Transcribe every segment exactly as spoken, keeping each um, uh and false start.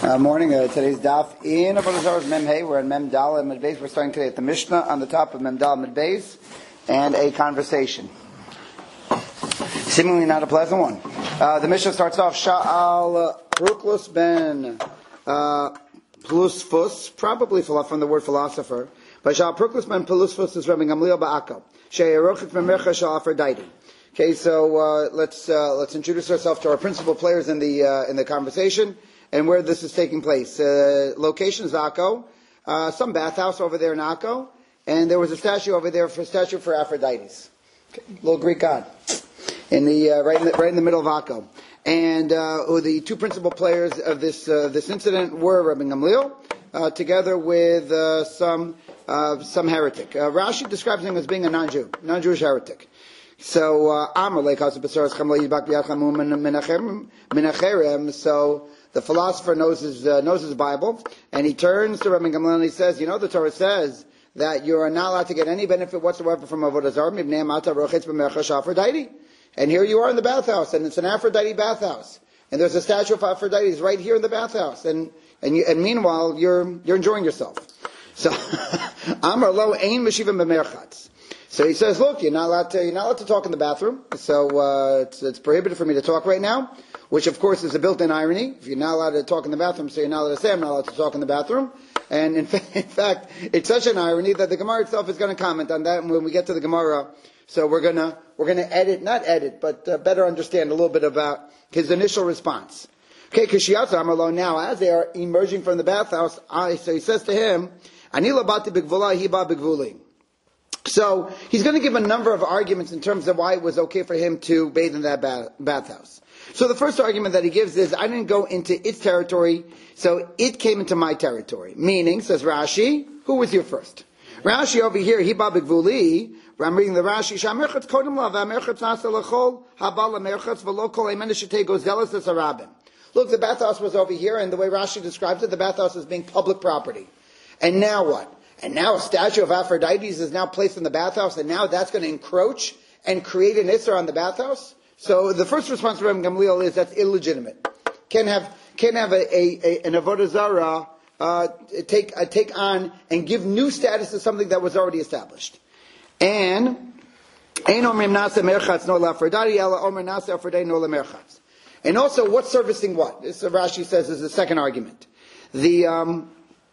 Uh, morning. Uh, today's daf in Avodah Zarah Mem Hey. We're in Mem Dal and Mid Beis. We're starting today at the Mishnah on the top of Mem Dal Mid Beis, and a conversation. Seemingly not a pleasant one. Uh, the Mishnah starts off Sha'al Ruklus ben uh, Plusfus, probably from the word philosopher. But Sha'al Ruklus ben Plusfus is Rabbi Gamliel Ba'akal. She'erochik Memercha Sha'al Aphrodite. Okay, so uh, let's uh, let's introduce ourselves to our principal players in the uh, in the conversation. And where this is taking place. Uh, location is Akko, uh, some bathhouse over there in Akko, and there was a statue over there for a statue for Aphrodite, okay. Little Greek god, in the uh, right in the, right in the middle of Akko. And uh, the two principal players of this uh, this incident were Rabbi Gamliel, uh, together with uh, some uh, some heretic. Uh, Rashi describes him as being a non-Jew, non-Jewish heretic. So Amr Menachem. So the philosopher knows his uh, knows his Bible, and he turns to Rabbi Gamliel and he says, "You know, the Torah says that you are not allowed to get any benefit whatsoever from avodah zarah. And here you are in the bathhouse, and it's an Aphrodite bathhouse, and there's a statue of Aphrodite right here in the bathhouse, and and, you, and meanwhile you're you're enjoying yourself." So Amar lo ein meshivim b'merchatz. So he says, "Look, you're not allowed to you're not allowed to talk in the bathroom. So uh, it's, it's prohibited for me to talk right now." Which, of course, is a built-in irony. If you're not allowed to talk in the bathroom, so you're not allowed to say, I'm not allowed to talk in the bathroom. And in, fa- in fact, it's such an irony that the Gemara itself is going to comment on that when we get to the Gemara. So we're going to we're going to edit, not edit, but uh, better understand a little bit about his initial response. Okay, Kishiyatza Amarlo, now, as they are emerging from the bathhouse, I, so he says to him, Ani labati b'gvula hiba b'gvuli. So he's going to give a number of arguments in terms of why it was okay for him to bathe in that bath- bathhouse. So the first argument that he gives is, I didn't go into its territory, so it came into my territory. Meaning, says Rashi, who was here first? Rashi over here, Hiba B'Gvuli, I'm reading the Rashi, Sha'merchatz kodem la, v'amerchatz nasa l'chol, haba l'merchatz, v'lo kol eimen shetei gozeles esarabim. Look, the bathhouse was over here, and the way Rashi describes it, the bathhouse is being public property. And now what? And now a statue of Aphrodite is now placed in the bathhouse, and now that's going to encroach and create an Isser on the bathhouse? So the first response to Rabbi Gamliel is that's illegitimate. Can't have can't have a, a, a an avodah zarah uh, take uh, take on and give new status to something that was already established. And and also what's servicing what? This uh, Rashi says is the second argument. The um,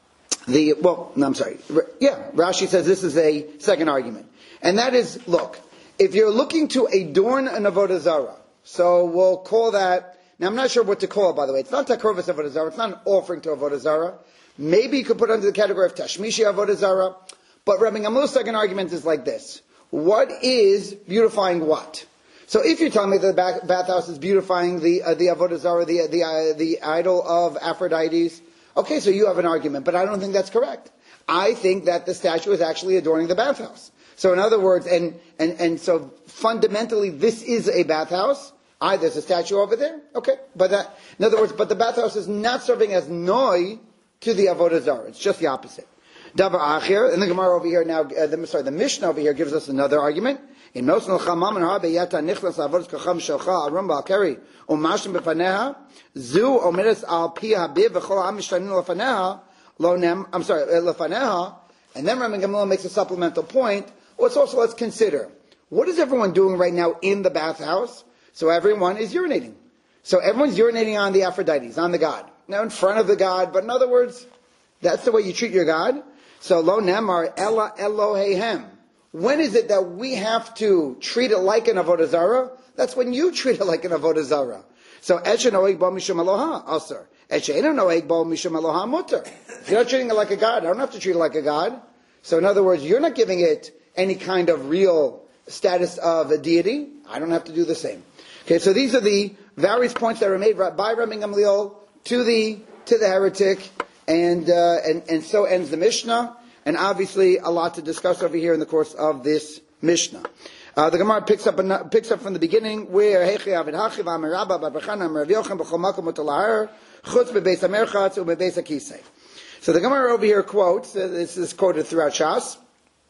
the well, no, I'm sorry. Yeah, Rashi says this is a second argument, and that is, look. If you're looking to adorn an avodah zarah, so we'll call that. Now I'm not sure what to call it, by the way. It's not takrovus avodah zarah. It's not an offering to avodah zarah. Maybe you could put it under the category of tashmishi avodah zarah. But Rabbi Gamliel's second argument is like this: what is beautifying what? So if you're telling me that the bathhouse is beautifying the uh, the avodah zarah, the the uh, the idol of Aphrodite, okay, so you have an argument, but I don't think that's correct. I think that the statue is actually adorning the bathhouse. So in other words, and, and, and so fundamentally this is a bathhouse. Ah, there's a statue over there. Okay. But that, in other words, but the bathhouse is not serving as noi to the avodah zarah. It's just the opposite. Davar achir, and the Gemara over here now, uh, the, sorry, the Mishnah over here gives us another argument. In Nosnal Chamam and Harbe Yata Nichlas Avodas Kacham Shalcha Arum Balkari Umashim Befaneha Zu Omeres Al Pi Habib V'Chol Am Mishtanim Lefaneha Lo Nem. I'm sorry, Lefaneha. And then Rabbi Gamliel makes a supplemental point. Let's also, let's consider, what is everyone doing right now in the bathhouse? So everyone is urinating. So everyone's urinating on the Aphrodites, on the god. Now in front of the god, but in other words, that's the way you treat your god. So lo nemar ella Elohehem. When is it that we have to treat it like an avodah zarah? That's when you treat it like an avodah zarah. So etche noeg bo mishum Eloha, asur. Etche eno noeg bo mishum Eloha mutter. If you're not treating it like a god, I don't have to treat it like a god. So in other words, you're not giving it any kind of real status of a deity. I don't have to do the same. Okay, so these are the various points that were made by Rabbi Gamliel to the to the heretic, and uh, and and so ends the Mishnah. And obviously, a lot to discuss over here in the course of this Mishnah. Uh, the Gemara picks up picks up from the beginning where Hechi Avid Hachiv Amirabba Babrachana Rav Yochanan B'chol Makom U'Talahar Chutz Bebeis Hamerchatz U'Bebeis Hakisei. So the Gemara over here quotes. Uh, this is quoted throughout Shas.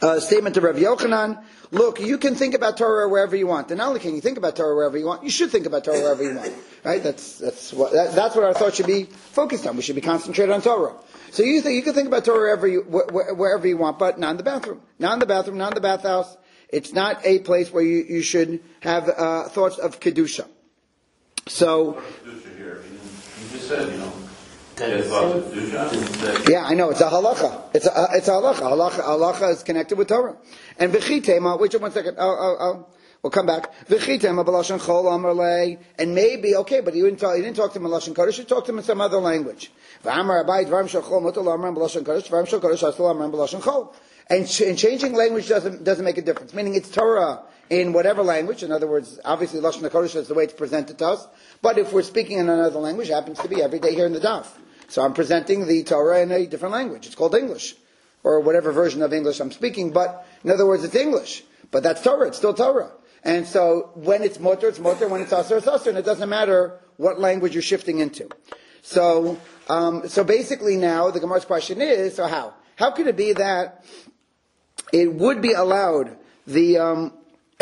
uh, statement of Rav Yochanan. Look, you can think about Torah wherever you want. And not only can you think about Torah wherever you want, you should think about Torah wherever you want. Right? That's that's what that, that's what our thoughts should be focused on. We should be concentrated on Torah. So you think you can think about Torah wherever you, wh- wherever you want, but not in the bathroom, not in the bathroom, not in the bathhouse. It's not a place where you, you should have uh, thoughts of kedusha. So. Kedusha here. You just said, you know. Yeah, I know. It's a halacha. It's a it's a halacha. Halacha, halacha is connected with Torah. And v'chitema. Wait one second. Oh, oh, oh. We'll come back. V'chitema b'lashon chol amarlei. And maybe okay, but you didn't talk. You didn't talk to him in lashon kodesh. You talked to him in some other language. V'amar abayit v'am shel chol mutal amram b'lashon kodesh. V'am shel kodesh asal amram b'lashon chol. And ch- and changing language doesn't doesn't make a difference. Meaning it's Torah in whatever language. In other words, obviously lashon kodesh is the way it's presented to us. But if we're speaking in another language, it happens to be every day here in the daf. So I'm presenting the Torah in a different language. It's called English, or whatever version of English I'm speaking. But in other words, it's English. But that's Torah. It's still Torah. And so when it's mutter, it's mutter. When it's asur, it's asur. And it doesn't matter what language you're shifting into. So, um, so basically now the Gemara's question is: so how? How could it be that it would be allowed? The um,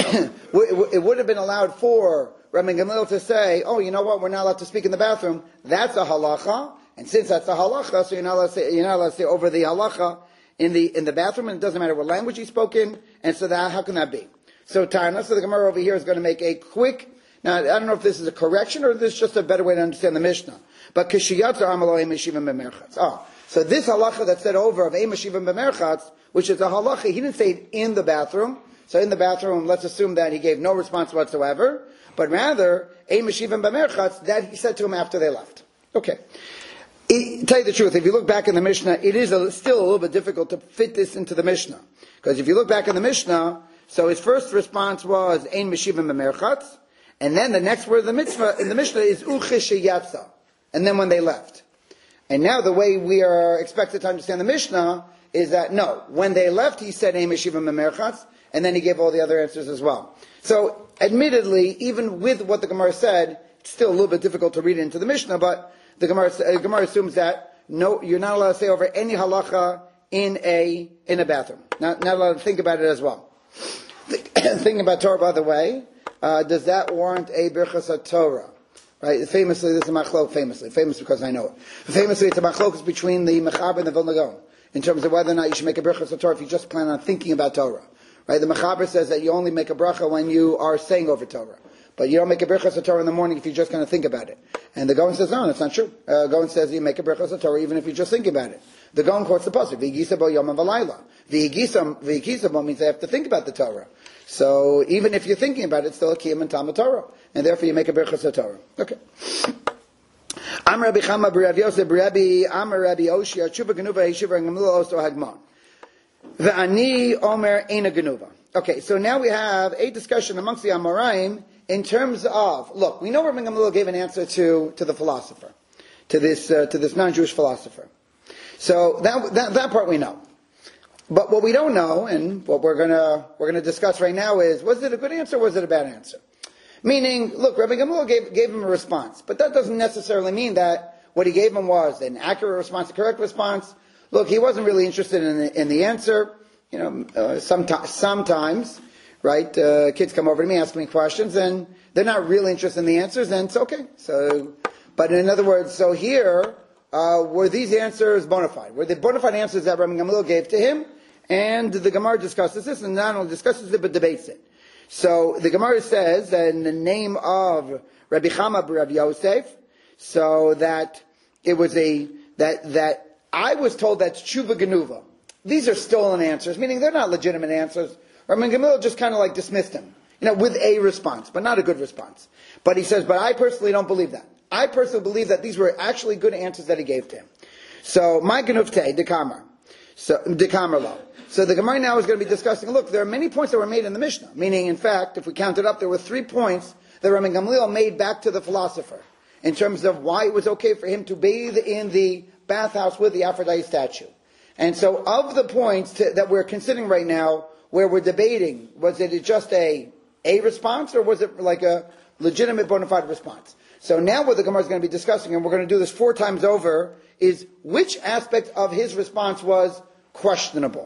it would have been allowed for Rabbi Gamliel to say, "Oh, you know what? We're not allowed to speak in the bathroom." That's a halacha. And since that's the halacha, so you're not allowed to say, you're not allowed to say over the halacha in the in the bathroom, and it doesn't matter what language you spoke in. And so that how can that be? So Tana, so the Gemara over here is going to make a quick. Now I don't know if this is a correction or this is just a better way to understand the Mishnah. But kishiyatzer amalo eim yeshivim b'merchatz. Oh, so this halacha that said over of eim yeshivim b'merchatz, which is a halacha, he didn't say it in the bathroom. So in the bathroom, let's assume that he gave no response whatsoever, but rather eim yeshivim b'merchatz that he said to him after they left. Okay. It, tell you the truth, if you look back in the Mishnah, it is a, still a little bit difficult to fit this into the Mishnah. Because if you look back in the Mishnah, so his first response was, Ein Meshivim B'merchatz, and then the next word of the mitzvah in the Mishnah is Uchish Yatsa, and then when they left. And now the way we are expected to understand the Mishnah is that, no, when they left, he said Ein Meshivim B'merchatz, and then he gave all the other answers as well. So, admittedly, even with what the Gemara said, it's still a little bit difficult to read it into the Mishnah, but the Gemara, uh, Gemara assumes that no, you're not allowed to say over any halacha in a in a bathroom. Not, not allowed to think about it as well. Thinking about Torah, by the way, uh, does that warrant a birchas Torah? Right? Famously, this is a machlok. Famously, famous because I know it. Famously, it's a machlok between the Mechaber and the Vilna Gaon in terms of whether or not you should make a birchas Torah if you just plan on thinking about Torah. Right? The Mechaber says that you only make a bracha when you are saying over Torah. But you don't make a birchas Torah in the morning if you're just going to think about it. And the Gaon says, no, that's not true. Uh, Gaon says you make a birchas Torah even if you're just thinking about it. The Gaon quotes the pasuk, V'yigisa bo yom v'layla. V'yigisa bo means they have to think about the Torah. So even if you're thinking about it, it's still a kiyum and Talmud Torah. And therefore you make a birchas Torah. Okay. Am Rabbi Chama b'Rav Yosef b'Rabbi Amar Rabbi Oshi Atshuva Genuva Yeshiva and Gamliel Osto Hagman. V'ani Omer Eina Genuva. Okay, so now we have a discussion amongst the Amoraim in terms of, look, we know Rabbi Gamliel gave an answer to, to the philosopher, to this uh, to this non-Jewish philosopher. So that, that that part we know. But what we don't know, and what we're gonna we're gonna discuss right now is, was it a good answer or was it a bad answer? Meaning, look, Rabbi Gamliel gave gave him a response, but that doesn't necessarily mean that what he gave him was an accurate response, a correct response. Look, he wasn't really interested in the, in the answer. You know, uh, sometimes sometimes. Right? Uh, kids come over to me, ask me questions, and they're not really interested in the answers, and it's okay. So, but in other words, so here, uh, were these answers bona fide? Were the bona fide answers that Rabbi Gamliel gave to him? And the Gemara discusses this, and not only discusses it, but debates it. So, the Gemara says that in the name of Rabbi Chama b'Rav Yosef, so that it was a, that, that I was told that's tshuva genuva. These are stolen answers, meaning they're not legitimate answers. Rabbi Gamliel just kind of like dismissed him, you know, with a response, but not a good response. But he says, but I personally don't believe that. I personally believe that these were actually good answers that he gave to him. So, my genufte, dekamar. So, dekamar lo. So the Gemara now is going to be discussing, look, there are many points that were made in the Mishnah. Meaning, in fact, if we count it up, there were three points that Rabbi Gamliel made back to the philosopher in terms of why it was okay for him to bathe in the bathhouse with the Aphrodite statue. And so of the points to, that we're considering right now, where we're debating, was it just a a response, or was it like a legitimate bona fide response? So now what the Gemara is going to be discussing, and we're going to do this four times over, is which aspect of his response was questionable.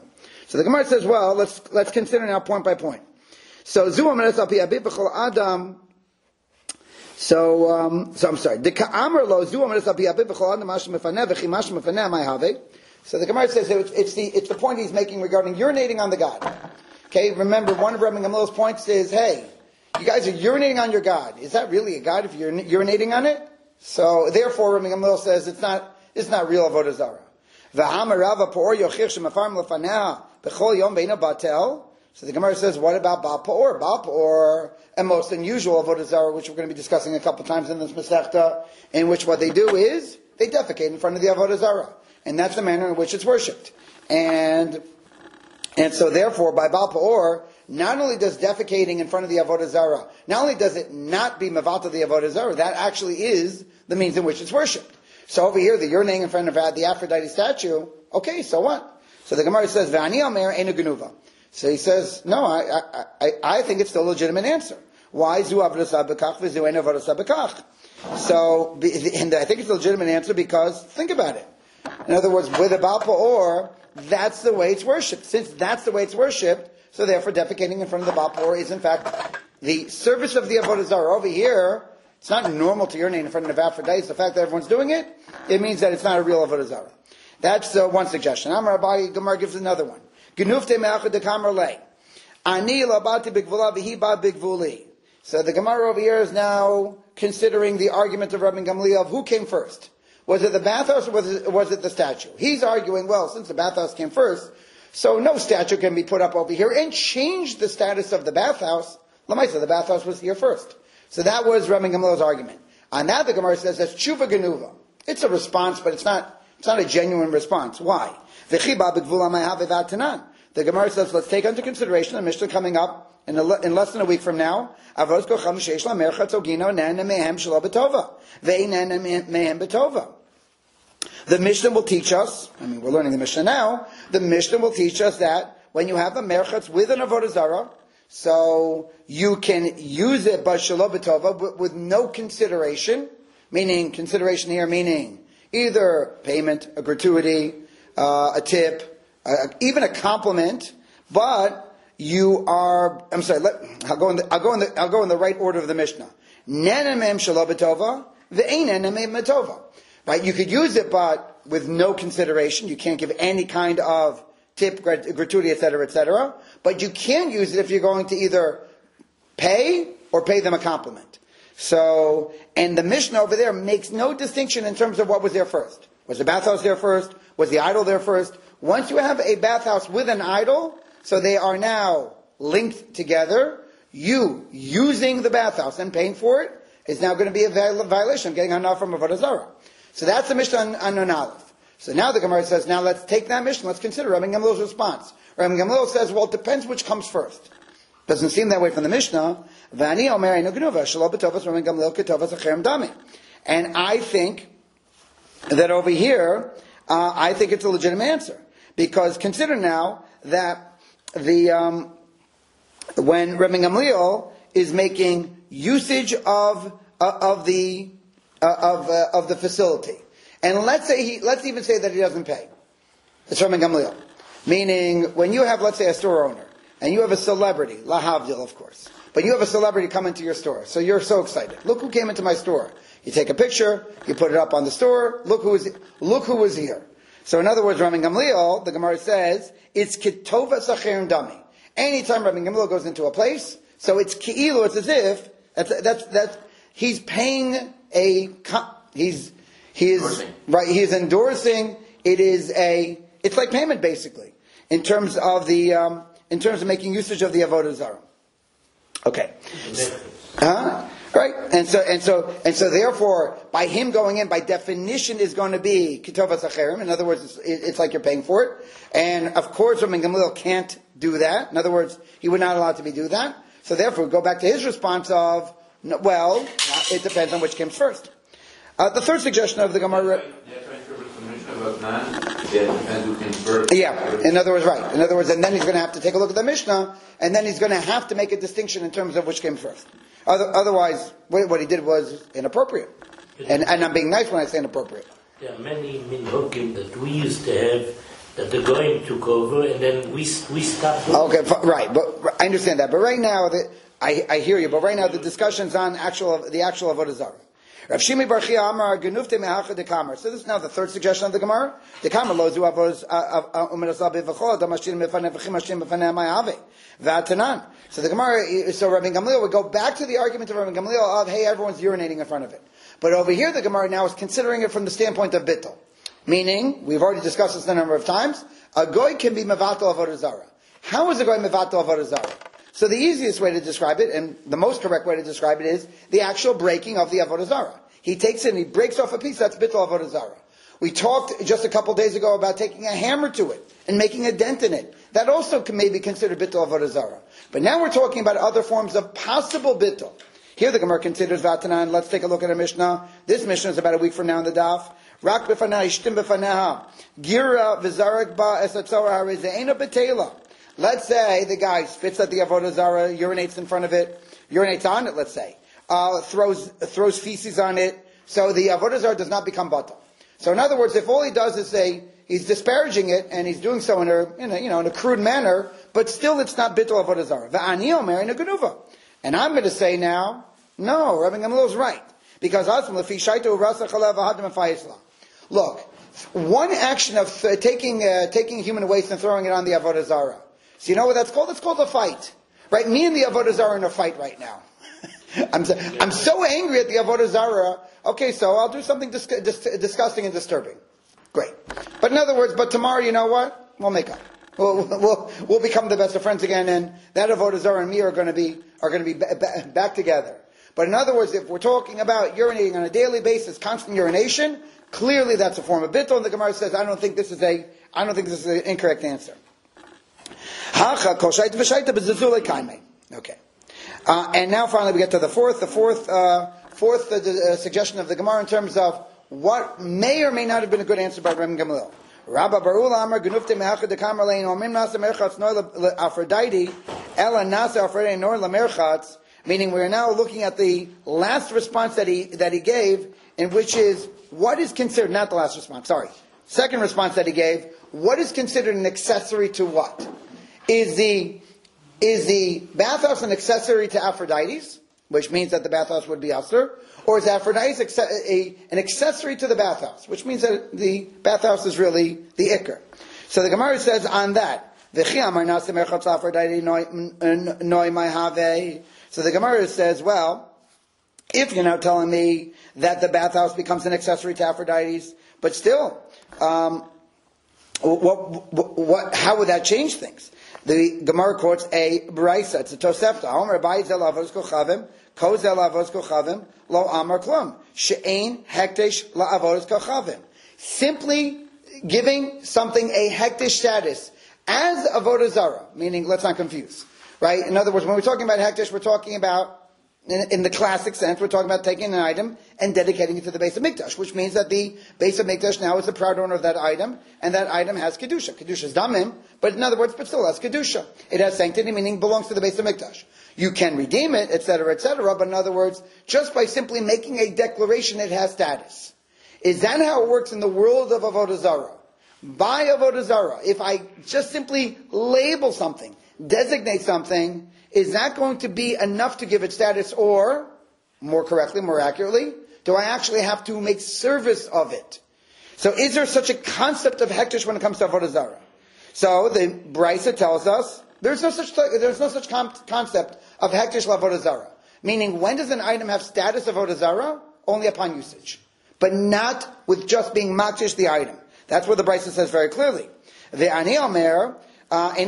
So the Gemara says, well, let's let's consider now point by point. So zu omeres al pi abib b'chol adam. So um, so I'm sorry. The ka'amar lo zu omeres al pi abib b'chol adam mash mefaneh v'chi mash mefaneh may have. So the Gemara says it's, it's the it's the point he's making regarding urinating on the God. Okay, remember one of Rabbi Gamliel's points is, hey, you guys are urinating on your God. Is that really a God if you're urinating on it? So therefore, Rabbi Gamliel says it's not it's not real avodah zarah. V'hamar Rava por yochich shemafarm lefaneh b'chol yom beina batel. So the Gemara says, what about Baal Pa'or? Baal Pa'or, a most unusual avodah zarah, which we're going to be discussing a couple times in this Masechta, in which what they do is they defecate in front of the avodah zarah, and that's the manner in which it's worshipped. And and so therefore, by Baal Pa'or, not only does defecating in front of the avodah zarah, not only does it not be mevatel the avodah zarah, that actually is the means in which it's worshipped. So over here, the urinating in front of the Aphrodite statue, okay, so what? So the Gemara says, V'ani omer einu genuva. So he says, no, I, I, I, I think it's still a legitimate answer. Why zu avodah bekach v'zu ein avodah bekach? So, and I think it's a legitimate answer because, think about it. In other words, with a Baal Pa'or, that's the way it's worshipped. Since that's the way it's worshipped, so therefore defecating in front of the Baal Pa'or is in fact the service of the avodah zarah. Over here, it's not normal to urinate in front of Aphrodite. It's the fact that everyone's doing it, it means that it's not a real avodah zarah. That's uh, one suggestion. Amar Abaye Gemara gives another one. Genufte me'achad dekamar lei. Ani labati bigvula v'hi ba bigvuli. So the Gemara over here is now considering the argument of Rabbi Gamliel of who came first. Was it the bathhouse or was it, was it the statue? He's arguing, well, since the bathhouse came first, so no statue can be put up over here and change the status of the bathhouse. Lamaisa, the bathhouse was here first. So that was Rabbi Gamliel's argument. On that, the Gemara says that's tshuva genuva. It's a response, but it's not it's not a genuine response. Why? The Gemara says, let's take under consideration the Mishnah coming up in, a, in less than a week from now. The Mishnah will teach us, I mean, we're learning the Mishnah now, the Mishnah will teach us that when you have a merchatz with an avodah zarah, so you can use it but shelo b'tova, but with no consideration, meaning, consideration here meaning either payment, a gratuity, uh, a tip, uh, even a compliment, but you are, I'm sorry, let, I'll go in the, I'll go in the, I'll go in the right order of the Mishnah. Nenemem shelo b'tova, ve'enenemem b'tova. Right, you could use it, but with no consideration. You can't give any kind of tip, gratuity, et cetera, et cetera. But you can use it if you're going to either pay or pay them a compliment. So, and the Mishnah over there makes no distinction in terms of what was there first. Was the bathhouse there first? Was the idol there first? Once you have a bathhouse with an idol, so they are now linked together, you using the bathhouse and paying for it is now going to be a violation of getting hana from avodah zarah. So that's the Mishnah on, on Nun Aleph. So now the Gemara says, now let's take that Mishnah, let's consider Rabbi Gamliel's response. Rabbi Gamliel says, well, it depends which comes first. Doesn't seem that way from the Mishnah. And I think that over here, uh, I think it's a legitimate answer. Because consider now that the um, when Rabbi Gamliel is making usage of uh, of the Uh, of uh, of the facility, and let's say he, let's even say that he doesn't pay. It's Rabbi Gamliel, meaning when you have, let's say, a store owner and you have a celebrity, lahavdil, of course, but you have a celebrity come into your store, so you're so excited. Look who came into my store. You take a picture, you put it up on the store. Look who is look who was here. So in other words, Rabbi Gamliel, the Gemara says, it's kitova sacherim dami. Anytime Rabbi Gamliel goes into a place, so it's ki'ilu, it's as if that's that's that's he's paying. A he's he is endorsing. Right. He is endorsing. It is a. It's like payment basically in terms of the um, in terms of making usage of the avodah zarah. Okay. Huh? Right. And so and so and so therefore, by him going in, by definition, is going to be kitova sacherim. In other words, it's, it's like you're paying for it. And of course, Rabbi Gamliel can't do that. In other words, he would not allow to be do that. So therefore, go back to his response of. No, well, it depends on which comes first. Uh, the third suggestion of the Gemara. Yeah, in other words, right. In other words, and then he's going to have to take a look at the Mishnah, and then he's going to have to make a distinction in terms of which came first. Other, otherwise, what he did was inappropriate. And, and I'm being nice when I say inappropriate. There are many minhagim that we used to have that the Goyim took over, and then we we stopped. Okay, right, but I understand that. But right now, the, I, I hear you. But right now, the discussion's on actual the actual avodah zarah. Rav Shimi bar Chia Amar Genufte me'acha dekamar. So this is now the third suggestion of the Gemara. Dekamar lo zu avodas umerasal bevachol damashim mefaneh v'chimashim mefaneh ma'ave v'atanan. So the Gemara, so Rabbi Gamliel would go back to the argument of Rabbi Gamliel of hey, everyone's urinating in front of it. But over here, the Gemara now is considering it from the standpoint of bittul. Meaning, we've already discussed this a number of times, a goy can be mevatel avodah zarah. How is a goy mevatel avodah zarah? So the easiest way to describe it, and the most correct way to describe it, is the actual breaking of the avodah zarah. He takes it and he breaks off a piece, that's bittul avodah zarah. We talked just a couple days ago about taking a hammer to it and making a dent in it. That also can maybe considered bittul avodah zarah. But now we're talking about other forms of possible bittul. Here the Gemara considers vatanan. Let's take a look at a Mishnah. This Mishnah is about a week from now in the daf. Rak b'fanah ishtim b'fanaha. Gira v'zarak ba esatzora harizeina betela. Let's say the guy spits at the avodah zarah, urinates in front of it, urinates on it, let's say, uh, throws throws feces on it, so the avodah zarah does not become batal. So in other words, if all he does is say he's disparaging it and he's doing so in a, in a you know in a crude manner, but still it's not bittul avodah zarah. V'ani omer in a genuva. And I'm going to say now, no, Rabbi Gamliel is right, because look, one action of uh, taking uh, taking human waste and throwing it on the avodah zarah. So you know what that's called? It's called a fight, right? Me and the avodah zarah are in a fight right now. I'm so, I'm so angry at the avodah zarah. Okay, so I'll do something dis- dis- disgusting and disturbing. Great, but in other words, but tomorrow, you know what? We'll make up. We'll, we'll, we'll become the best of friends again, and that avodah zarah and me are going to be are going to be ba- ba- back together. But in other words, if we're talking about urinating on a daily basis, constant urination, clearly that's a form of bittul. And the Gemara says, I don't think this is a I don't think this is an incorrect answer. Okay, uh, and now finally we get to the fourth, the fourth, uh, fourth uh, uh, suggestion of the Gemara in terms of what may or may not have been a good answer by Rabbi Gamliel. Rabba Barula Amar Genufte Me'achad Dekamar Lein Omim Nasa Merchatz Nor Aphrodite Ela Nasa Aphrodite Nor LaMerchatz. Meaning, we are now looking at the last response that he that he gave, in which is what is considered not the last response. Sorry, second response that he gave. What is considered an accessory to what? Is the is the bathhouse an accessory to Aphrodite's, which means that the bathhouse would be usher, or is Aphrodite's a, an accessory to the bathhouse, which means that the bathhouse is really the ikar. So the Gemara says on that, so the Gemara says, well, if you're now telling me that the bathhouse becomes an accessory to Aphrodite's, but still, um, what, what, what, how would that change things? The Gemara quotes a brisa. It's a Tosefta. Omer Abai zel avos kochavim, ko zel avos kochavim, lo amar klum. She'ein hektish la avos kochavim. Simply giving something a hektish status as avodah zarah, meaning let's not confuse, right? In other words, when we're talking about hektish, we're talking about In, in the classic sense, we're talking about taking an item and dedicating it to the base of Mikdash, which means that the base of Mikdash now is the proud owner of that item, and that item has Kedusha. Kedusha is Damim, but in other words, but still has Kedusha. It has sanctity, meaning belongs to the base of Mikdash. You can redeem it, et cetera, et cetera, but in other words, just by simply making a declaration, it has status. Is that how it works in the world of Avodah Zarah? By Avodah Zarah, if I just simply label something, designate something, is that going to be enough to give it status, or, more correctly, more accurately, do I actually have to make service of it? So is there such a concept of hektish when it comes to Avodah Zarah? So the Brisa tells us there's no such there's no such com- concept of hektish l'Avodah Zarah. Meaning, when does an item have status of Avodah Zarah? Only upon usage, but not with just being makdish the item. That's what the Brisa says very clearly. The Ani Omer. So the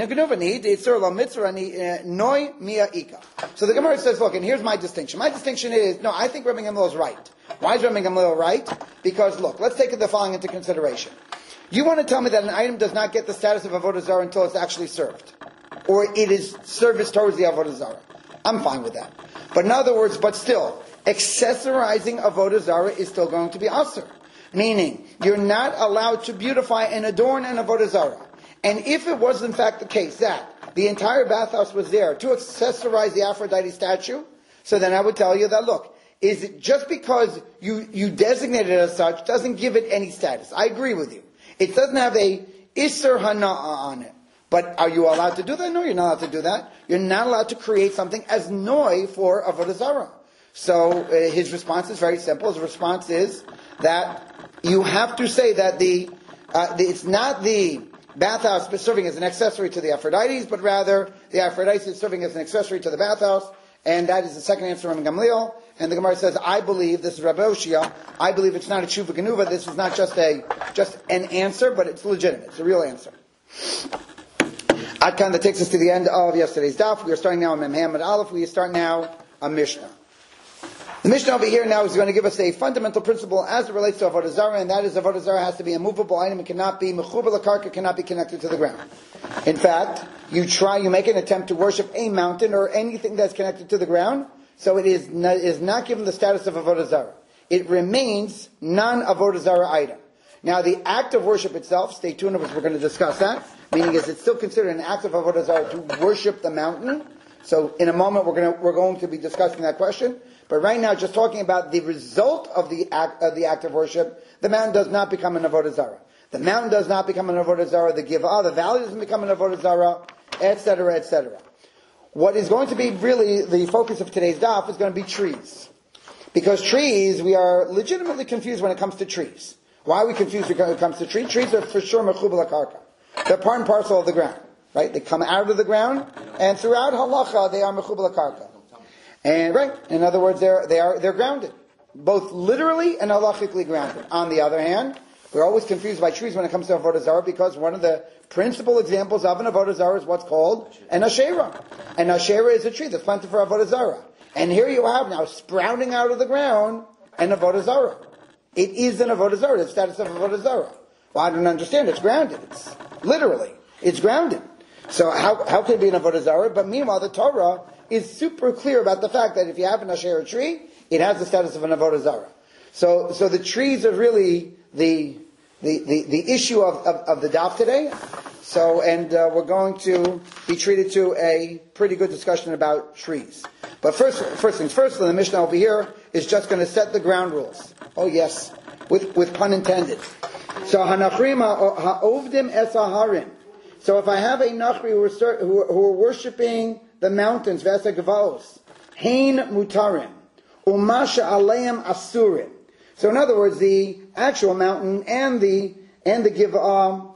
Gemara says, look, and here's my distinction. My distinction is, no, I think Rabbi Gamliel is right. Why is Rabbi Gamliel right? Because, look, let's take the following into consideration. You want to tell me that an item does not get the status of Avodah Zarah until it's actually served, or it is service towards the Avodah Zarah. I'm fine with that. But in other words, but still, accessorizing Avodah Zarah is still going to be asur. Meaning, you're not allowed to beautify and adorn an Avodah Zarah. And if it was in fact the case that the entire bathhouse was there to accessorize the Aphrodite statue, so then I would tell you that, look, is it just because you, you designate it as such doesn't give it any status. I agree with you. It doesn't have a Isser Hana'ah on it. But are you allowed to do that? No, you're not allowed to do that. You're not allowed to create something as noi for Avodah Zarah. So uh, his response is very simple. His response is that you have to say that the, uh, the it's not the bathhouse serving as an accessory to the Aphrodite, but rather the Aphrodite is serving as an accessory to the bathhouse, and that is the second answer from Gamliel. And the Gemara says, I believe, this is Rabbi Oshia, I believe it's not a tshuva genuva, this is not just a just an answer, but it's legitimate, it's a real answer. Adkan, that takes us to the end of yesterday's daf. We are starting now on Mem Hamad Aleph, we start now on Mishnah. The Mishnah over here now is going to give us a fundamental principle as it relates to Avodah Zarah, and that is Avodah Zarah has to be a movable item. It cannot be mechuber l'karka, cannot be connected to the ground. In fact, you try, you make an attempt to worship a mountain or anything that's connected to the ground, so it is not, is not given the status of Avodah Zarah. It remains non-Avodah Zarah item. Now, the act of worship itself, stay tuned because we're going to discuss that, meaning is it's still considered an act of Avodah Zarah to worship the mountain. So in a moment we're going to, we're going to be discussing that question. But right now, just talking about the result of the act of the act of worship, the mountain does not become an Avodah Zarah. The mountain does not become an Avodah Zarah. The Giv'ah, the valley doesn't become an Avodah Zarah, et cetera, et cetera. What is going to be really the focus of today's daf is going to be trees. Because trees, we are legitimately confused when it comes to trees. Why are we confused when it comes to trees? Trees are for sure mechubal l'karka. They're part and parcel of the ground. Right? They come out of the ground, and throughout halacha, they are mechubal l'karka. And right, in other words, they're they are they're grounded, both literally and halachically grounded. On the other hand, we're always confused by trees when it comes to avodah zarah because one of the principal examples of an avodah zarah is what's called an asherah. An asherah is a tree that's planted for avodah zarah. And here you have now sprouting out of the ground an avodah zarah. It is an avodah zarah. The status of avodah zarah. Well, I don't understand. It's grounded. It's literally it's grounded. So how how can it be an avodah zarah? But meanwhile, the Torah is super clear about the fact that if you have an asherah tree, it has the status of an avodah zarah. So, so the trees are really the the the, the issue of, of, of the daf today. So, and uh, we're going to be treated to a pretty good discussion about trees. But first, first things first, the Mishnah over here is just going to set the ground rules. Oh yes, with with pun intended. So hanachrim ha'ovdim es haharim. So if I have a nachri who are, who are, who are worshiping the mountains, v'esa gavaos, hein mutarim, umasha aleim asurim. So in other words, the actual mountain and the and the givah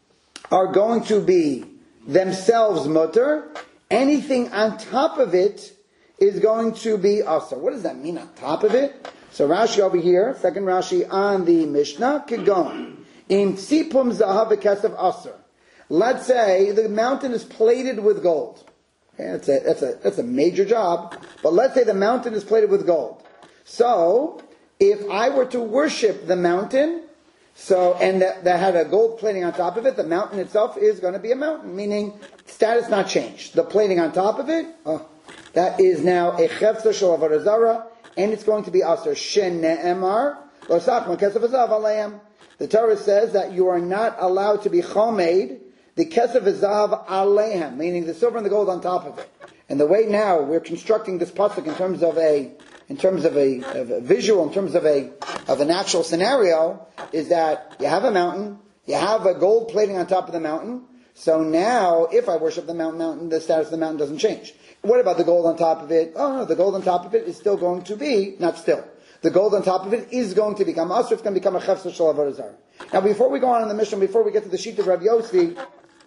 are going to be themselves mutar. Anything on top of it is going to be asur. What does that mean, on top of it? So Rashi over here, second Rashi on the Mishnah, Kigon, im tzipum zahav v'kesav asur. Let's say the mountain is plated with gold. Okay, that's a, that's a, that's a major job. But let's say the mountain is plated with gold. So, if I were to worship the mountain, so, and that, that had a gold plating on top of it, the mountain itself is going to be a mountain, meaning status not changed. The plating on top of it, oh, that is now a chefza shel avodah zarah, and it's going to be asur. Shene'emar, lo sachma kesef hazav aleim. The Torah says that you are not allowed to be chomed the kesef hazav aleim, meaning the silver and the gold on top of it. And the way now we're constructing this pasuk in terms of a, in terms of a, of a visual, in terms of a, of an actual scenario, is that you have a mountain, you have a gold plating on top of the mountain. So now, if I worship the mountain, mountain, the status of the mountain doesn't change. What about the gold on top of it? Oh no, the gold on top of it is still going to be, not still. The gold on top of it is going to become asur. It's going to become a chefza shel avodah zarah. Now, before we go on in the mission, before we get to the sheet of Rav Yossi,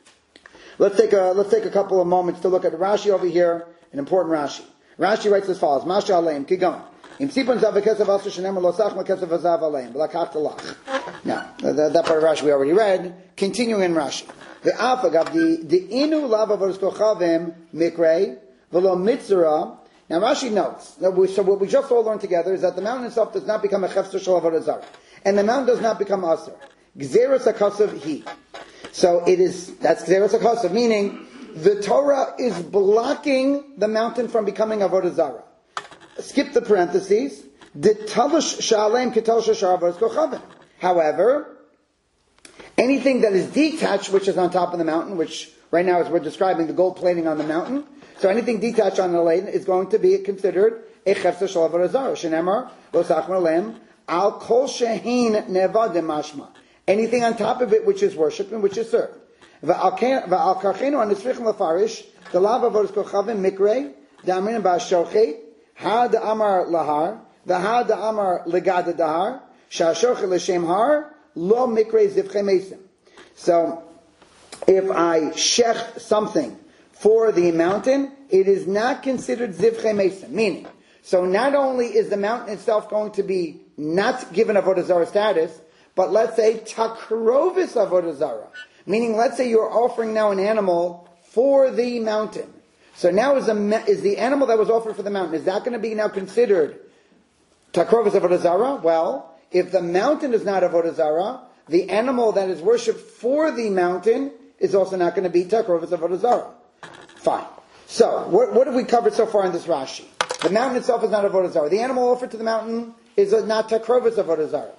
let's take a let's take a couple of moments to look at Rashi over here, an important Rashi. Rashi writes as follows: Masha aleim kigam im tzipon zav v'kesav asur shenemar lo sach v'kesav hazav aleim v'lakach talach. Now, that, that part of Rashi we already read. Continuing in Rashi, ve'afagav the the inu lav avodas kochavim mikrei v'lo mitzvah. Now Rashi notes, so what we just all learned together is that the mountain itself does not become a chefza shel avodah zarah, and the mountain does not become asur. Gzeros hakasav hi. So it is, that's Gzeros hakasav, meaning the Torah is blocking the mountain from becoming avodah zarah. Skip the parentheses. The talish sha'aleim ketalish sha'ar avodas kochavim. However, anything that is detached, which is on top of the mountain, which right now as we're describing the gold plating on the mountain, so anything detached on the lane is going to be considered a chefza shel avodah zarah. Shenemar lo sachma aleim al kol shehin nevadim mashma. anything on top of it which is worshipped and which is served. V'al karchenu anisrichim lefarish the lav avodas kochavim mikre da'amrin ba'ashochet ha da'amar lahar v'ha da'amar legada dahar sha'ashochet l'shem har lo mikre zivchei mesim. So, if I shech something for the mountain, it is not considered zivchei mesim. Meaning, so not only is the mountain itself going to be not given avodah zarah status, but let's say takrovis avodah zarah. Meaning, let's say you're offering now an animal for the mountain. So now is, a, is the animal that was offered for the mountain, is that going to be now considered takrovis avodah zarah? Well, if the mountain is not avodah zarah, the animal that is worshipped for the mountain is also not going to be takrovis avodah zarah. Fine. So, what, what have we covered so far in this Rashi? The mountain itself is not avodah zarah. The animal offered to the mountain is not takrovis avodah zarah.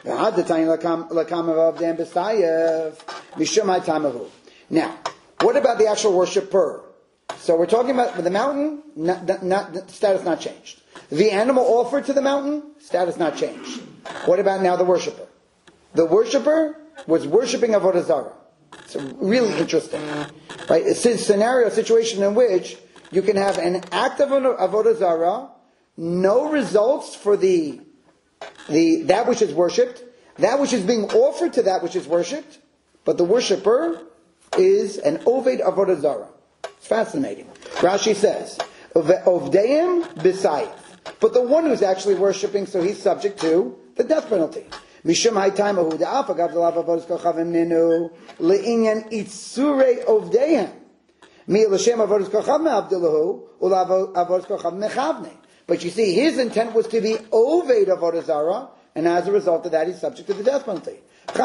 Now, what about the actual worshipper? So we're talking about the mountain, not, not, not, status not changed. The animal offered to the mountain, status not changed. What about now the worshipper? The worshipper was worshipping avodah zarah. It's really interesting, right? It's a scenario, a situation in which you can have an act of avodah zarah, no results for the the that which is worshipped, that which is being offered to that which is worshipped, but the worshipper is an oved avodah zarah. It's fascinating. Rashi says, "Ovdeim b'sayif," but the one who's actually worshipping, so he's subject to the death penalty. Mishum haytaimahu da'af agav delav avodas kochavim ninu le'inyan itzurei ovdeim mi l'shem avodas kochavim abdulahu ulav avodas kochavim mechavne. But you see, his intent was to be oved avodah zarah, and as a result of that, he's subject to the death penalty.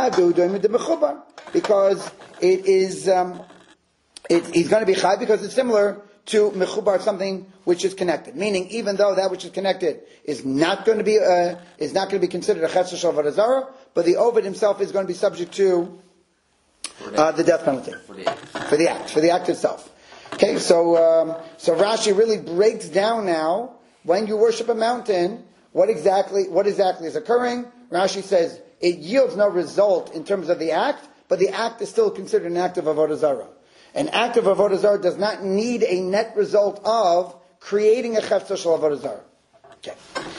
Because it is, um, it, he's going to be chai because it's similar to mechubar, something which is connected. Meaning, even though that which is connected is not going to be uh, is not going to be considered a chesed shel avodah zarah, but the oved himself is going to be subject to uh, the death penalty for the act, for the act, for the act itself. Okay, so um, so Rashi really breaks down now. When you worship a mountain, what exactly what exactly is occurring? Rashi says it yields no result in terms of the act, but the act is still considered an act of avodah zarah. An act of avodah zarah does not need a net result of creating a chefza shel avodah zarah. Okay.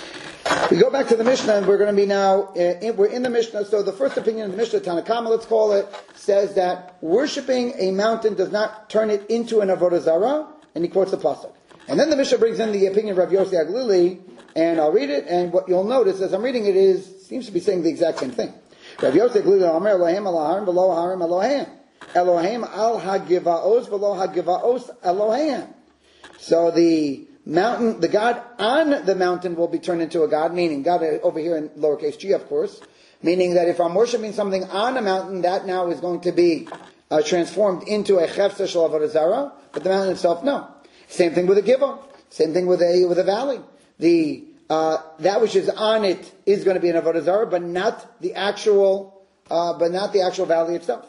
We go back to the Mishnah, and we're going to be now, uh, in, we're in the Mishnah, so the first opinion of the Mishnah, Tanna Kama, let's call it, says that worshipping a mountain does not turn it into an avodah zarah, and he quotes the pasuk. And then the Mishnah brings in the opinion of Rav Yossi Aglili, and I'll read it, and what you'll notice as I'm reading it is, seems to be saying the exact same thing. Rav Yossi Aglili, Omer Elohim Elohim v'lo harim Elohim. Elohim al hagivaos v'lo hagivaos Elohim. So the mountain, the God on the mountain will be turned into a God, meaning God over here in lowercase g, of course, meaning that if I'm worshiping something on a mountain, that now is going to be uh, transformed into a chefza shel avodah zarah, but the mountain itself, no. Same thing with a giva. Same thing with a with a valley. The uh, that which is on it is going to be an avodah zarah, but not the actual, uh, but not the actual valley itself.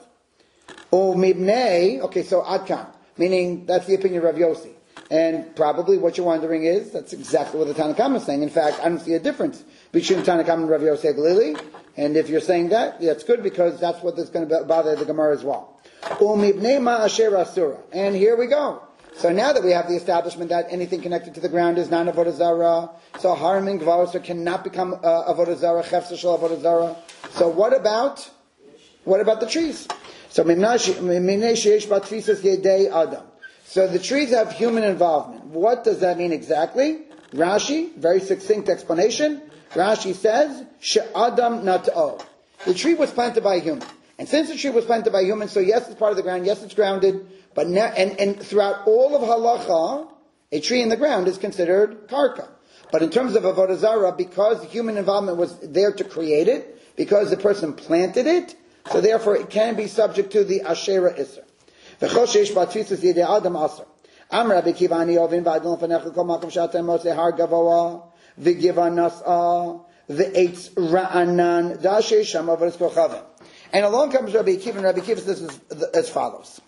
O mibnei. Okay, so adkan, meaning that's the opinion of Rav Yossi. And probably what you're wondering is that's exactly what the Tanna Kama is saying. In fact, I don't see a difference between Tanna Kama and Rav Yossi Aglili. And if you're saying that, that's good because that's what is going to bother the Gemara as well. O mibnei ma asher asura. And here we go. So now that we have the establishment that anything connected to the ground is not avodah zarah, so harim and gvaros cannot become uh, avodah zarah, chefza shel avodah zarah. So what about what about the trees? So mimnei sheish batfisas yedei adam. So the trees have human involvement. What does that mean exactly? Rashi, very succinct explanation. Rashi says she'adam nat'o. The tree was planted by a human, and since the tree was planted by a human, so yes, it's part of the ground. Yes, it's grounded. But now, and, and throughout all of halacha, a tree in the ground is considered karka. But in terms of avodah zarah, because human involvement was there to create it, because the person planted it, so therefore it can be subject to the asherah isser. V'chol sheish b'tfisas yedei adam aser. Am Rabbi Kiva ani ovin v'adon l'fanecha kol makom she'atem mosei har gavoa v'giva nas'a v'eitz ra'anan da'asher sham avodas kochavim. And along comes Rabbi Kiva, and Rabbi Kiva says as, as follows.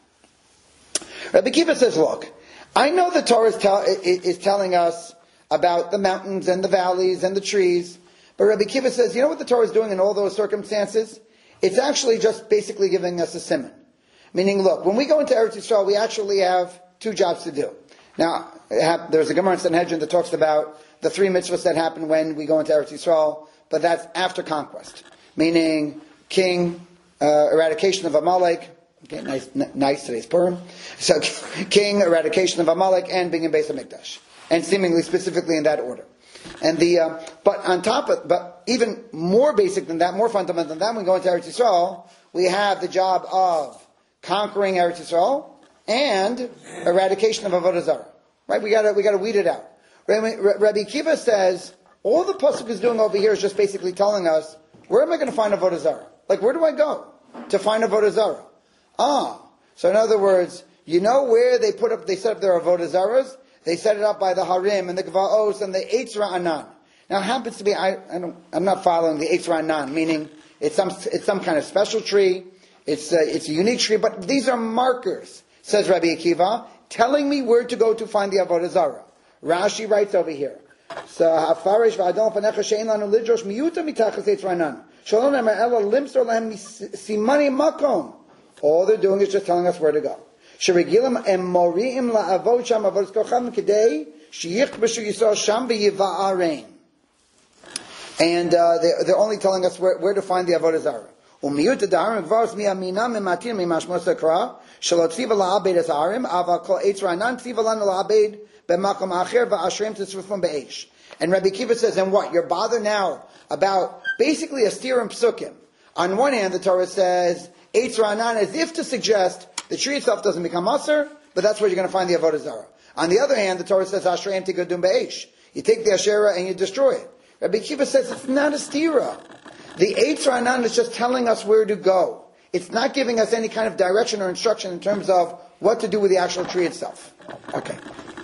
Rabbi Kiva says, look, I know the Torah is, tell, is telling us about the mountains and the valleys and the trees, but Rabbi Kiva says, you know what the Torah is doing in all those circumstances? it's actually just basically giving us a simon. Meaning, look, when we go into Eretz Yisrael, we actually have two jobs to do. Now, there's a Gemara in Sanhedrin that talks about the three mitzvahs that happen when we go into Eretz Yisrael, but that's after conquest. Meaning, king, uh, eradication of Amalek, okay, nice, n- nice today's Purim. So, king, eradication of Amalek, and being in Beis HaMikdash. And seemingly specifically in that order. And the, uh, but on top of, but even more basic than that, more fundamental than that, when we go into Eretz Yisrael, we have the job of conquering Eretz Yisrael and eradication of Avodah Zarah. Right? We gotta, we gotta weed it out. Rabbi Akiva says, all the Pasuk is doing over here is just basically telling us, where am I going to find Avodah Zarah? Like, where do I go to find Avodah Zarah? Ah, so in other words, you know where they put up, they set up their Avodah Zarahs? They set it up by the Harim and the Gvaos and the Eitz Ra'anan. Now it happens to be, I, I don't, I'm not following the Eitz Ra'anan, meaning it's some, it's some kind of special tree, it's a, it's a unique tree, but these are markers, says Rabbi Akiva, telling me where to go to find the Avodah Zarah. Rashi writes over here, so Hafarish v'adon panecha she'en lanu lidrosh miyuta mitachas Eitz Ra'anan. Shalom ne'mer ela limsor lahem simani makom. All they're doing is just telling us where to go. Sheregilim em moriim la'avod sham avodas kocham kedei sheyichbeshu yisrael sham b'yiva'arein. And uh, they, they're only telling us where, where to find the Avodah Zarah. Umiyut da'arim gvars mi'amina mi'matir mi'mashmos akra shelo tziva la'abed es ha'arim aval kol eitz ra'anan tziva lanu la'abed b'makom acher va'ashrim tzrufum be'esh. And Rabbi Akiva says, and what? You're bothered now about basically a steer and psukim. On one hand, the Torah says eitz ra'anan as if to suggest the tree itself doesn't become Asr, but that's where you're going to find the Avodah Zarah. On the other hand, the Torah says, Ashreim tigadum be'esh. You take the Asherah and you destroy it. Rabbi Akiva says it's not a stira. The Eitz Ra'anan is just telling us where to go. It's not giving us any kind of direction or instruction in terms of what to do with the actual tree itself. Okay.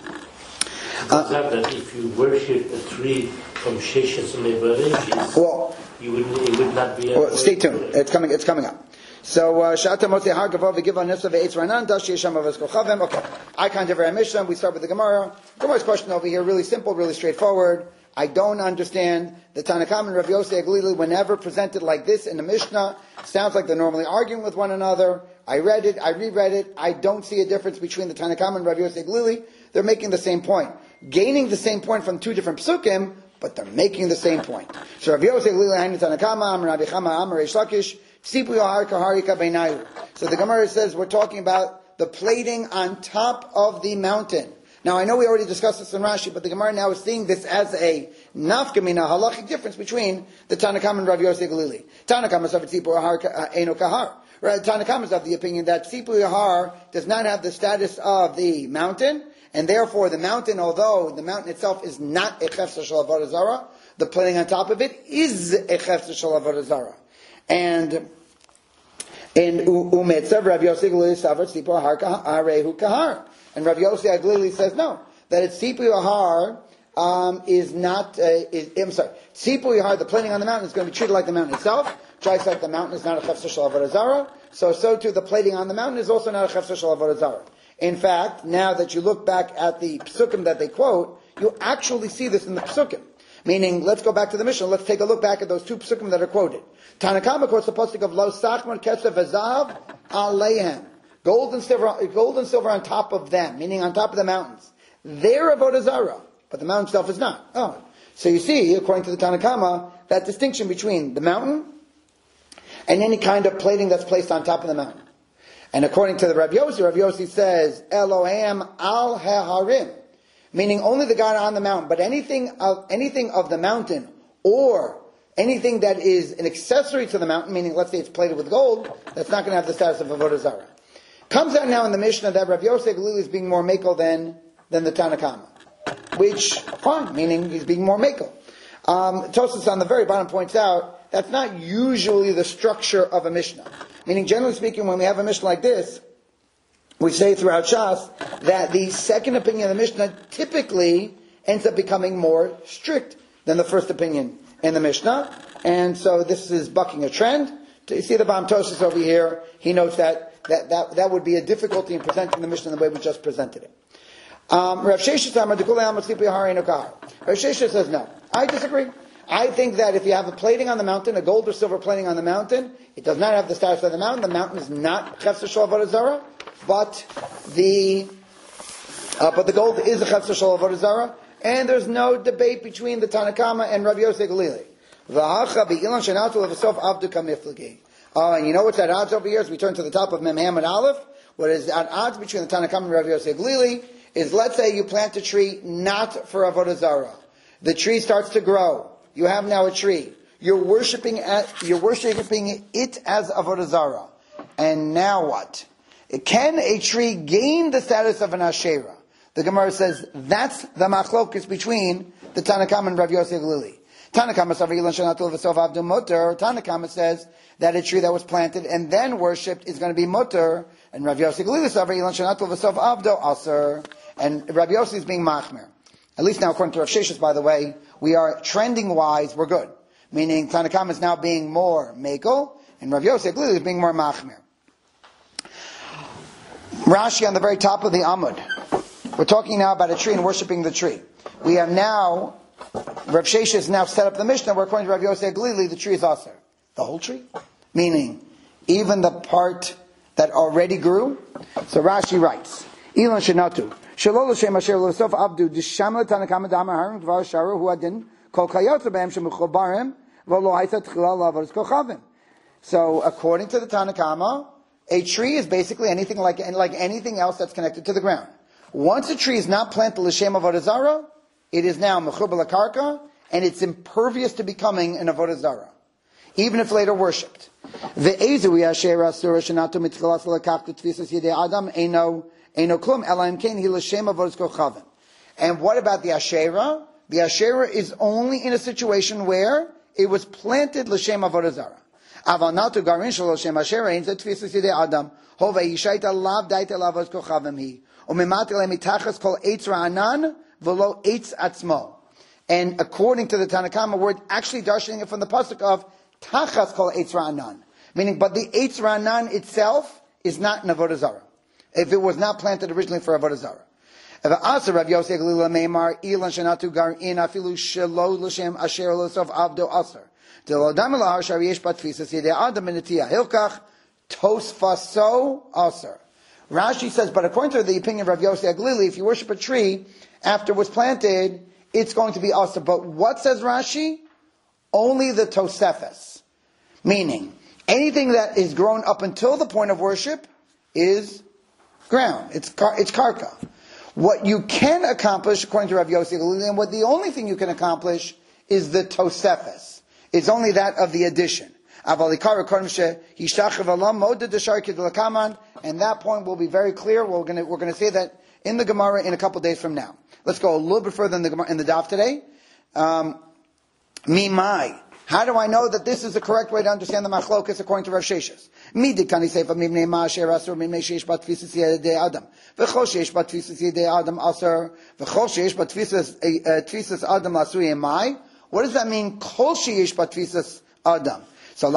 Uh, that if you worship a tree from Sheshes Mevaresh, well, you would, it would not be. Well, stay tuned. It's coming. It's coming up. So, Shata Motzi Har Gavav V'Giva Nifsa V'Eitz Ranan Dash Yesham Avos Kochavim. Okay. Icon Devrei Mishnah. We start with the Gemara. Gemara's question over here, really simple, really straightforward. I don't understand the Tanakam and Rabbi Yossi Aglili were never presented like this in the Mishnah. Sounds like they're normally arguing with one another. I read it. I reread it. I don't see a difference between the Tanakam and Rabbi Yossi Aglili. They're making the same point, gaining the same point from two different psukim, but they're making the same point. So Rabbi Yossi Aglili Hainu Tanakama Am Rabbi Chama Am Reish Lakish. So the Gemara says we're talking about the plating on top of the mountain. Now I know we already discussed this in Rashi, but the Gemara now is seeing this as a nafkamina halachic difference between the Tanakam and Rav Yossi Galili. Tanakam is of Tzipu Yahar Eno Kahar. Tanakam is of the opinion that Tzipu Yahar does not have the status of the mountain, and therefore the mountain, although the mountain itself is not a chefsa shel avodah zarah, the plating on top of it is a chefsa shel avodah zarah. And in Umetzav, Rav Yossi Galili Savar Tzipu Yahar Arehu Kahar. And Rav Yossi Aglili says no, that it's Tzipu Yahar um, is not. Uh, is, I'm sorry, Tzipu Yahar, the plating on the mountain, is going to be treated like the mountain itself. Just like the mountain is not a chefsa shel avodah zarah, so so too the plating on the mountain is also not a chefsa shel avodah zarah. In fact, now that you look back at the psukim that they quote, you actually see this in the psukim. Meaning, let's go back to the Mishnah. Let's take a look back at those two psukim that are quoted. Tanakama quotes the pasuk of Lo Sachmar Kesef V'Zahav Aleihem. Gold and silver, gold and silver on top of them, meaning on top of the mountains. They're avodah zarah, but the mountain itself is not. Oh, so you see, according to the Tanakama, that distinction between the mountain and any kind of plating that's placed on top of the mountain. And according to the Rav Yossi, Rav Yossi says Elohim al haharim, meaning only the God on the mountain, but anything of anything of the mountain or anything that is an accessory to the mountain, meaning let's say it's plated with gold, that's not going to have the status of avodah zarah. Comes out now in the Mishnah that Rav Yosef Galili is being more makel than, than the Tanakama. Which, fine, meaning he's being more makel. Um, Tosfos on the very bottom points out, that's not usually the structure of a Mishnah. Meaning, generally speaking, when we have a Mishnah like this, we say throughout Shas, that the second opinion of the Mishnah typically ends up becoming more strict than the first opinion in the Mishnah. And so this is bucking a trend. You see the bottom Tosfos over here, he notes that That, that that would be a difficulty in presenting the Mishnah the way we just presented it. Um, Rav Sheshes Rav Sheshes says no. I disagree. I think that if you have a plating on the mountain, a gold or silver plating on the mountain, it does not have the status of the mountain. The mountain is not chefzer shel avodah zarah, but the uh, but the gold is a chefzer shel avodah zarah, and there's no debate between the Tanna Kama and Rabbi Yosef Galili. Oh, and you know what's at odds over here? As we turn to the top of Mem Hamad Aleph, what is at odds between the Tanna Kama and Rabbi Yosef Galili is, let's say you plant a tree not for avodah zarah. The tree starts to grow. You have now a tree. You're worshiping at, you're worshiping it as avodah zarah. And now what? Can a tree gain the status of an Asherah? The Gemara says that's the machlokus between the Tanna Kama and Rav Yosef Galili. Tanna Kama Tanna Kama says that a tree that was planted and then worshipped is going to be mutter, and Rav Yosef Galili aser, and Rav Yosef is being machmer. At least now, according to Rav Sheshes, by the way, we are trending wise, we're good. Meaning Tanna Kama is now being more mekel, and Rav Yosef Galili is being more machmer. Rashi on the very top of the Amud. We're talking now about a tree and worshiping the tree. We have now, Rav Sheshes now set up the Mishnah where, according to Rav Yosef Galili, the tree is aser. The whole tree? Meaning, even the part that already grew? So Rashi writes, Ilan Shenatu, Shalol Hashem Asher Losof Abdu, Disham Tanna Kama Damar Harim Dvar Sharu Hu Adin, Kol Kayot Behem Shemuchobarim, V'lo Haisa Tchila Lavaris Kochavim. So, according to the Tanna Kama, a tree is basically anything like, like anything else that's connected to the ground. Once a tree is not planted l'shem avodah zarah, it is now mechubar lakarka, and it's impervious to becoming an avodah zarah, even if later worshipped. Ve'ezu yasher asura shenatu mitchilas lekachtu tfisas yedei adam eino eino klum elaim kein hi l'shem avodas kochavim. And what about the asherah? The asherah is only in a situation where it was planted l'shem avodah zarah. Aval natu garin shel l'shem asherah ein zet tfisas yedei adam hove yishaita lav daita lavos kochavim hi. And according to the Tanna Kama, we're actually darshaning it from the pasuk of Tachas kol eitz ra'anan, meaning, but the eitz ra'anan itself is not an avodah zarah, if it was not planted originally for avodah zarah. Rav Yosef Galili meimar ilan shenatu garin afilu shelo l'shem asher l'sof avdo aser d'lo dam lahar shar yesh batfisas yedei adam benetiyah hilkach tosfaso aser. Rashi says, but according to the opinion of Rav Yosef Galili, if you worship a tree after it was planted, it's going to be aser. But what says Rashi? Only the tosefes. Meaning, anything that is grown up until the point of worship is ground. It's kar- it's karka. What you can accomplish, according to Rav Yosef Galili, and what the only thing you can accomplish is the tosefes. It's only that of the addition. And that point will be very clear. We're going to, we're going to say that in the Gemara in a couple days from now. Let's go a little bit further in the Gemara, in the Daf today. Um, Mimai. How do I know that this is the correct way to understand the machlokas according to Rav Sheshes? Midikani sefer mimnei ma'asher asur mimnei sheish batfisas yedei adam v'chol sheish batfisas yedei adam asur v'chol sheish batfisas adam asui emai. What does that mean? Kol sheish batfisas adam. So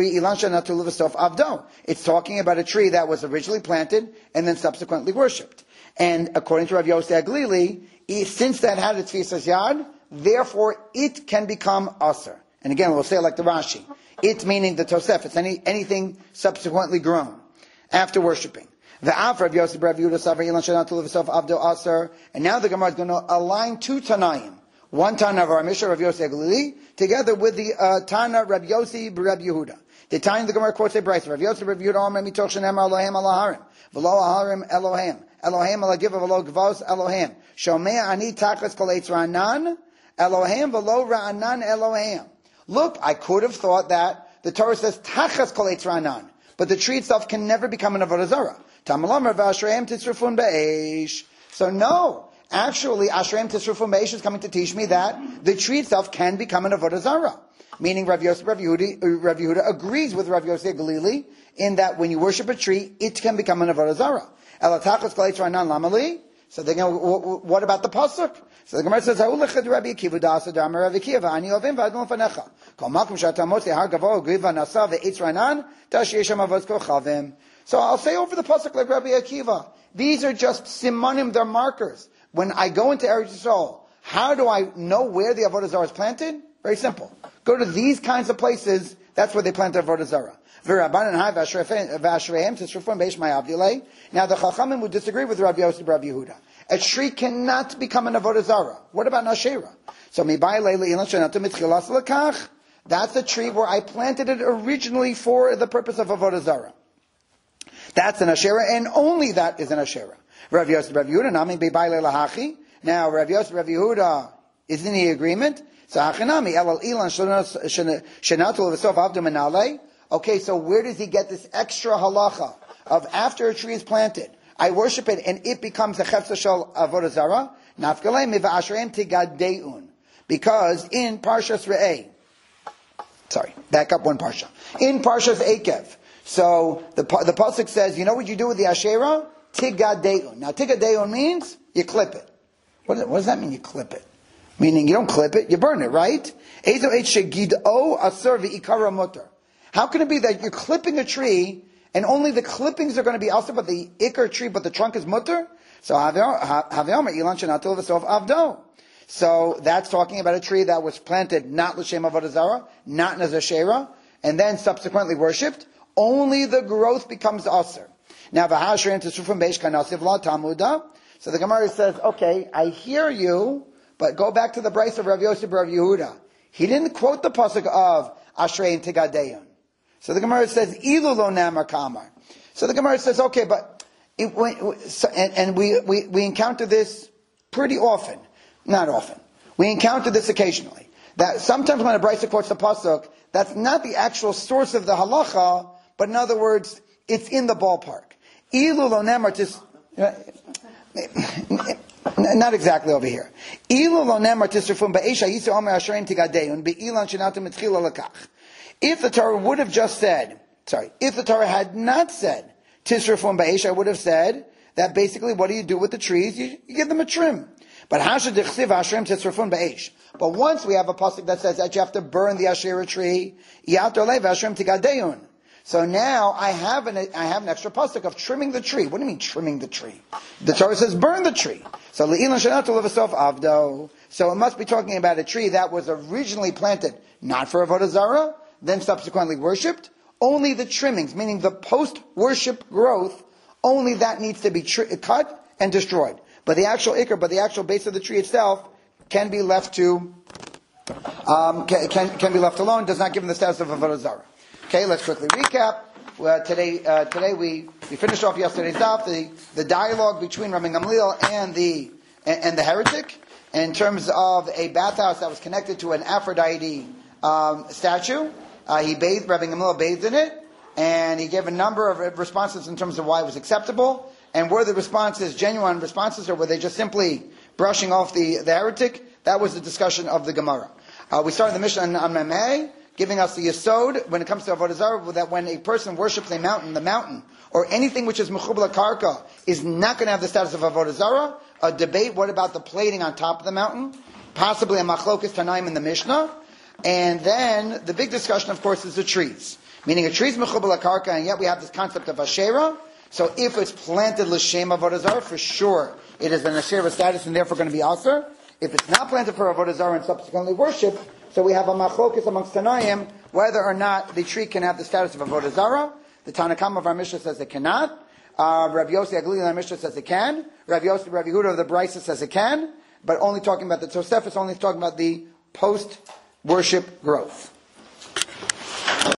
it's talking about a tree that was originally planted and then subsequently worshipped. And according to Rav Yosef Galili, since that had its tfisas yad, therefore it can become aser. And again, we'll say it like the Rashi. It meaning the Tosef. It's any, anything subsequently grown after worshipping. The Av Rav Yosef Rav Yehuda Savar Ilan Shanatul V'Sof Avdo Aser. And now the Gemara is going to align two Tanaim. One Tana of our Mishnah, Rav Yosef Galili, together with the uh, Tana Rav Yosef Rav Yehuda. The Tana the Gemara quotes a brayso. Rav Yosef Rav Yehuda Omer Mitoch Shenemar Elohim Alaharim V'lo Aharim Elohim Elohim Alagiv V'lo Gvos Elohim Shomei Ani Tachas Kol Eitz Ra'anan Elohim V'lo Ra'anan Elohim. Look, I could have thought that the Torah says Tachas Kol Eitz Ra'anan, but the tree itself can never become an avodah zarah. Tamalam V'Ashreim Titzrufun Be'esh. So no. Actually, Ashreim Tisrufum Beish is coming to teach me that the tree itself can become an avodah zarah. Meaning Rav Yosef Rav Yehuda, Rav Yehuda agrees with Rav Yosef Galili in that when you worship a tree, it can become an avodah zarah. Elatachas kol eitz ra'anan lamali. So they're going, what about the pasuk? So the Gemara says, "Ha'ulechad Rabbi Akiva da'asa da'amar Rabbi Akiva ani ovim v'admon fanecha kol makom she'atamot har gavo griva nasa ve'etz ra'anan ta'sheish sham avos kochavim." So I'll say over the pasuk like Rabbi Akiva. These are just simanim; they're markers. When I go into Eretz Yisrael, how do I know where the avodah zarah is planted? Very simple. Go to these kinds of places, that's where they planted Avodah Zarah. Now the Chachamim would disagree with Rabbi Yosef Rabbi Yehuda. A tree cannot become an Avodah Zarah. What about an Asherah? So that's a tree where I planted it originally for the purpose of Avodah Zarah. That's an Asherah, and only that is an Asherah. Rabbi Yosef Rabbi Yehuda, Nami Be'bai Le'lahachi. Now Rabbi Yosef Rabbi Yehuda is in the agreement. So Hachanami Elal Ilan Shenatul V'Sof Avdu Menale. Okay, so where does he get this extra halacha of after a tree is planted, I worship it and it becomes a chefza shel avodah zarah? Nafkalei miva'ashrem tigadeun. Because in Parshas Re'eh, sorry, back up one parsha. In Parshas Ekev, so the the pasuk says, you know what you do with the Asherah? Tigadeun. Now tigadeun means you clip it. What, what does that mean? You clip it? Meaning you don't clip it, you burn it, right? Ezo et shegido asur v'ikara mutar. How can it be that you're clipping a tree and only the clippings are going to be also, but the ikar tree, but the trunk is mutter? So So that's talking about a tree that was planted not l'shem avodah zarah, not as a shera, and then subsequently worshipped. Only the growth becomes aser. Now v'hasher tesufim beish kanasiv la tamuda. So the Gemara says, okay, I hear you, but go back to the Bryce of Rav Yosef Rav Yehuda. He didn't quote the pasuk of Ashrei and Tigadeon. So the Gemara says, Ilu lo namar kamar. So the Gemara says, okay, but, it, so, and, and we, we, we encounter this pretty often. Not often. We encounter this occasionally. That sometimes when a Brisa quotes the pasuk, that's not the actual source of the halacha, but in other words, it's in the ballpark. Ilu lo namar tis, not exactly over here. Ilu lo namar tisrufum ba'esha yisu omer asherim tigadeun be'ilan shenatum etchila lakach. If the Torah would have just said, sorry, if the Torah had not said, Tisrafun Ba'esh, I would have said that basically what do you do with the trees? You, you give them a trim. But Hasha Dechsiv Hashem Tisrafun Ba'esh. But once we have a pasuk that says that you have to burn the Asherah tree, Yatolei Hashem Tigadeun. So now I have an I have an extra pasuk of trimming the tree. What do you mean trimming the tree? The Torah says burn the tree. So Le'ilan Shanatul Levasof Avdo. So it must be talking about a tree that was originally planted not for Avodah Zarah, then subsequently worshipped. Only the trimmings, meaning the post-worship growth, only that needs to be tri- cut and destroyed. But the actual ikar, but the actual base of the tree itself can be left to, um, can, can, can be left alone, does not give them the status of Avodah Zarah. Okay, let's quickly recap. Uh, today, uh, today we, we finished off yesterday's daf, the, the dialogue between Rabbi Gamliel and the, and, and the heretic, in terms of a bathhouse that was connected to an Aphrodite um, statue. Uh, he bathed, Rabbi Gamliel bathed in it, and he gave a number of responses in terms of why it was acceptable, and were the responses genuine responses, or were they just simply brushing off the, the heretic? That was the discussion of the Gemara. Uh, we started the Mishnah on Memeh, giving us the yesod when it comes to Avodah Zarah, that when a person worships a mountain, the mountain, or anything which is mechubla karka, is not going to have the status of Avodah Zarah. A debate, what about the plating on top of the mountain? Possibly a machlokes tanaim in the Mishnah. And then the big discussion, of course, is the trees. Meaning a tree is mechubal karka, and yet we have this concept of Asherah. So if it's planted l'shem avodah zarah, for sure it is an Asherah status and therefore going to be aser. If it's not planted for avodah zarah and subsequently worship, so we have a machlokes amongst Tanaim whether or not the tree can have the status of avodah zarah. The Tanakam of our Mishnah says it cannot. Uh, Rabbi Yossi Aglili in our Mishnah says it can. Rabbi Yossi Rabbi Yehuda of the Brisa says it can. But only talking about the Tosefos, only talking about the post worship growth.